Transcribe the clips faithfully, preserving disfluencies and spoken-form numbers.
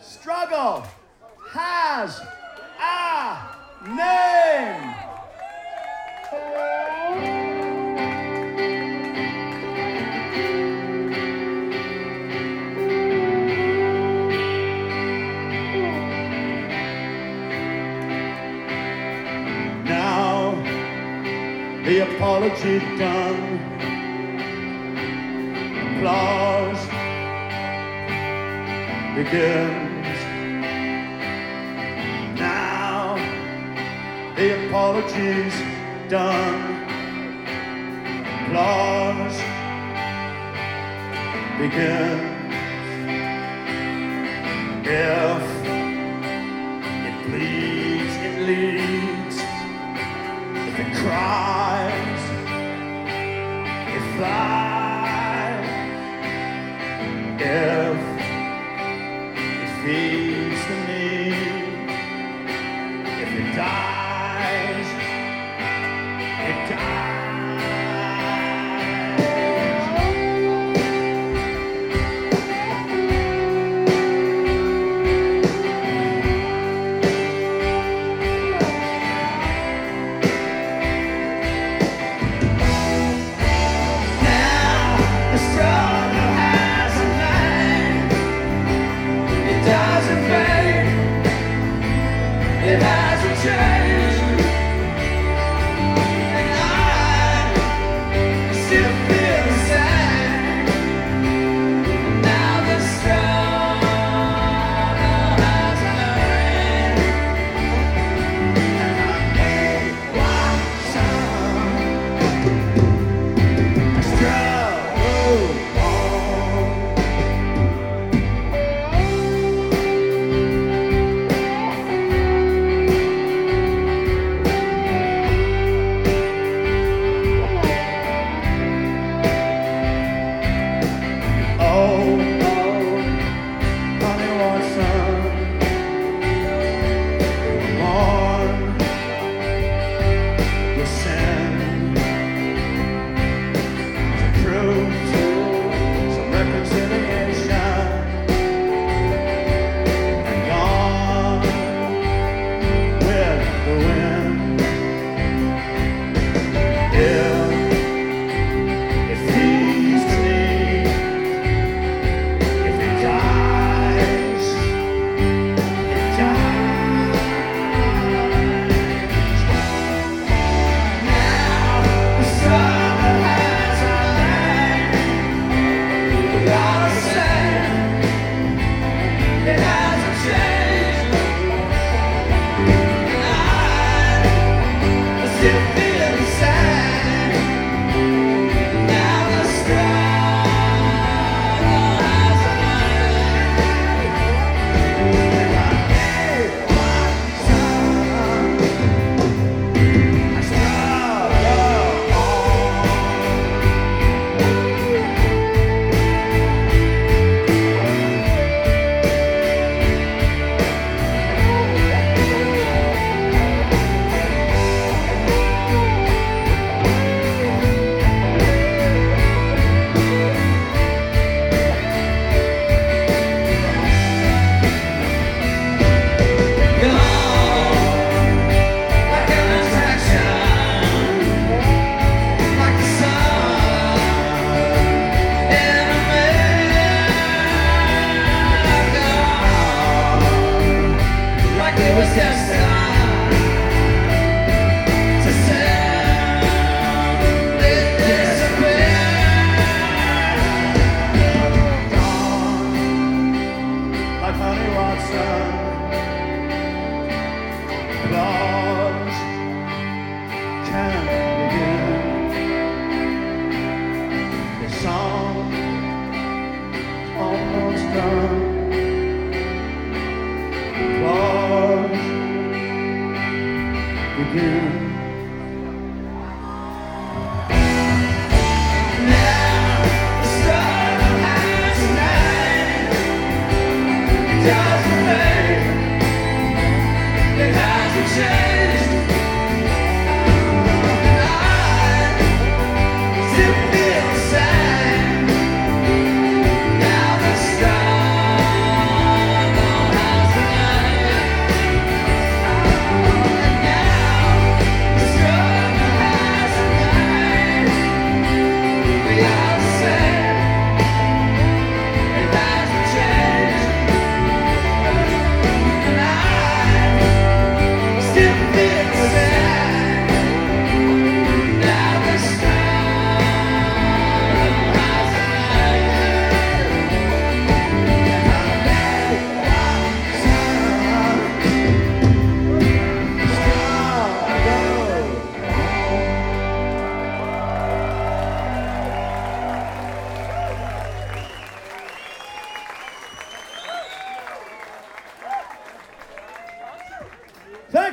Struggle has a name. Now the apology done, applause begins. Now the apology's done, applause begins. If it bleeds, it leads. If it cries, it flies. If it feeds the need, if it dies, it dies. It hasn't changed, and I still feel the same. Now the struggle has an end, and I may watch some struggle on.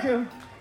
you.